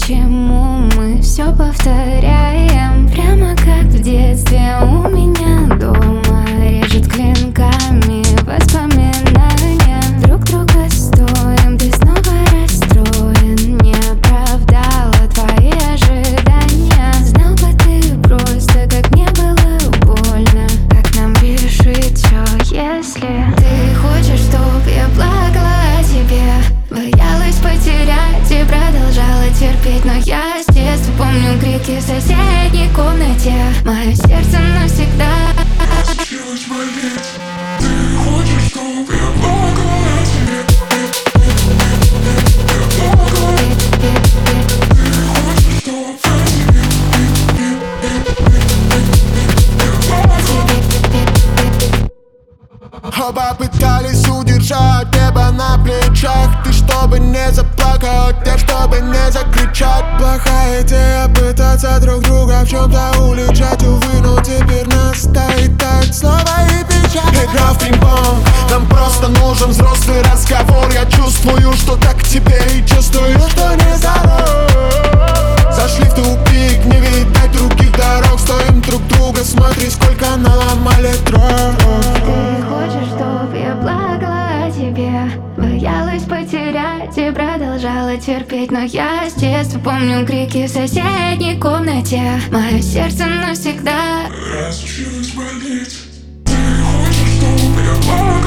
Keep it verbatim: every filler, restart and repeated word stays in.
почему мы все повторяем? Прямо как в детстве у меня дома режет клинками воспоминания. Друг друга стоим, ты снова расстроен. Не оправдала твои ожидания. Знал бы ты просто, как мне было больно. Как нам решить все, если ты хочешь, чтоб я плакала о тебе? Боялась потерять и продолжала терпеть. Но я с детства помню крики в соседней комнате. Мое сердце навсегда случилось болеть. Ты хочешь, чтоб я плакала о тебе? Я плакала. Ты хочешь, чтоб Оба пытались удержать небо на плечах. Ты чтобы не заплакать, я чтобы не закричать. Плохая идея пытаться друг друга в чем-то уличать. Увы, но теперь нас стоит так снова и печаль. Игра в пинг-понг, нам просто нужен взрослый разговор. Я чувствую, что так теперь и чувствую, что не здоров. Зашли в тупик, не видать других дорог. Стоим друг друга, смотри, сколько наломали дров. Ты хочешь, чтоб я плакала о тебе? Боялась потерять и продолжала терпеть. Но я с детства помню крики в соседней комнате. Мое сердце навсегда случилось болеть. Ты хочешь, чтоб я плакала?